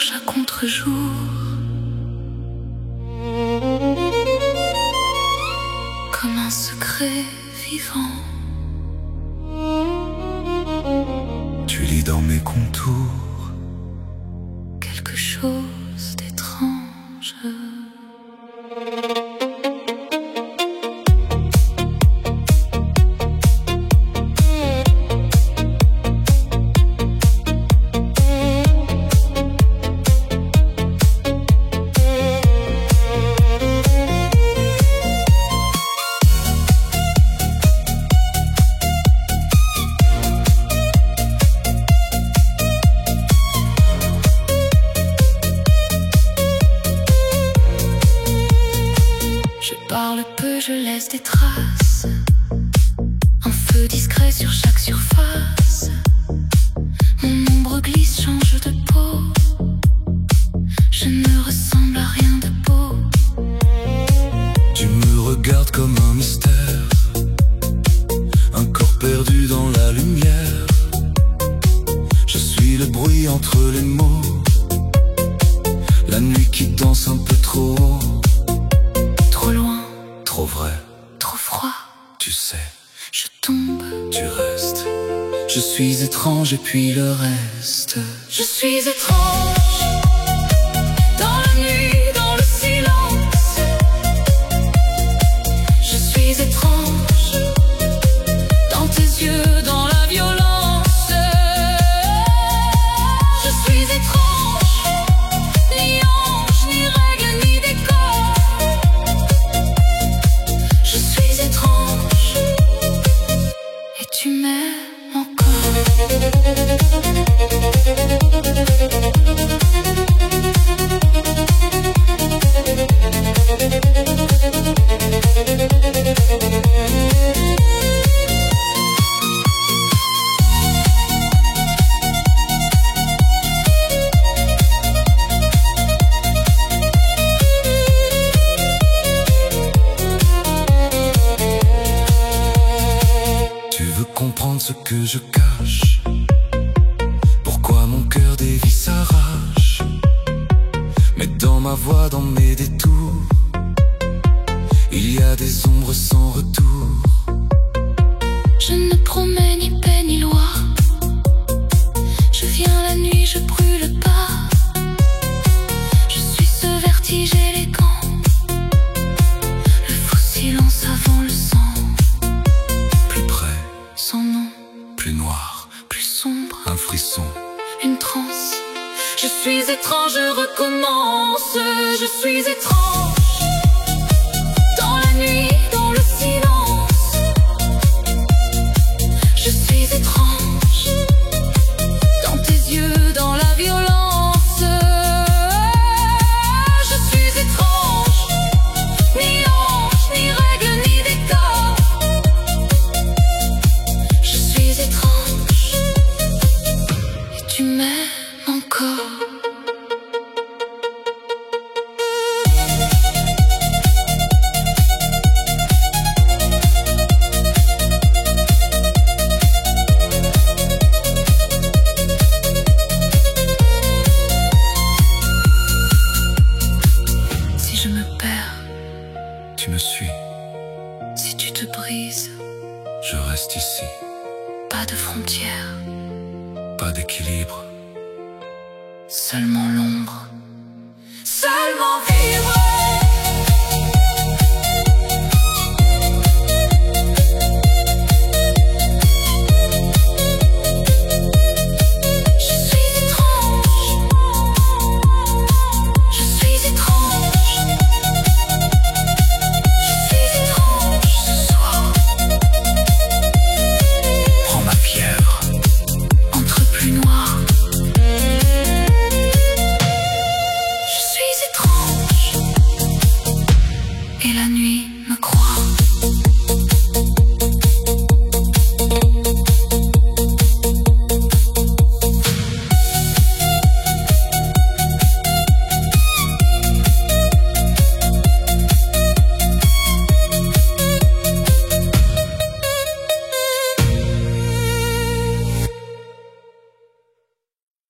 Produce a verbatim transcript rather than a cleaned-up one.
marche à contre-jour. Comme un secret vivant, tu lis dans mes contours quelque chose d'étrange. Je parle peu, je laisse des traces, un feu discret sur chaque surface. Mon ombre glisse, change de peau. Je ne ressemble à rien de beau. Tu me regardes comme un mystère, un corps perdu dans la lumière. Je suis le bruit entre les mots, la nuit qui danse un peu trop haut. Trop loin, Trop vrai, trop froid, tu sais, je tombe. tu restes. Je suis étrange et puis le reste. Je suis étrange, dans la nuit, dans le silence. Je suis étrange, dans tes yeux, dans la violence. Je suis étrange, ni ange, ni règle, ni décor. Je suis étrange, et tu m'aimes encore. Tu veux comprendre ce que je cache, pourquoi mon cœur dévie s'arrache. Mais dans ma voix, dans mes détours, il y a des ombres sans retour. Je ne promets ni paix ni loi. Je viens la nuit, je brûle pas. Je suis ce vertige élégant, le faux silence avant le sang. Plus près, Sans nom, plus noir, plus sombre, un frisson. une transe. Je suis étrange, je recommence. Je suis étrange, dans la nuit, dans le silence. Je suis étrange, dans tes yeux, dans la violence. Je suis étrange, ni ange, ni règle, ni décor. Je suis étrange, et tu m'aimes encore. Si je me perds, Tu me suis, si tu te brises, je reste ici. pas de frontières, Pas d'équilibre, seulement l'ombre, seulement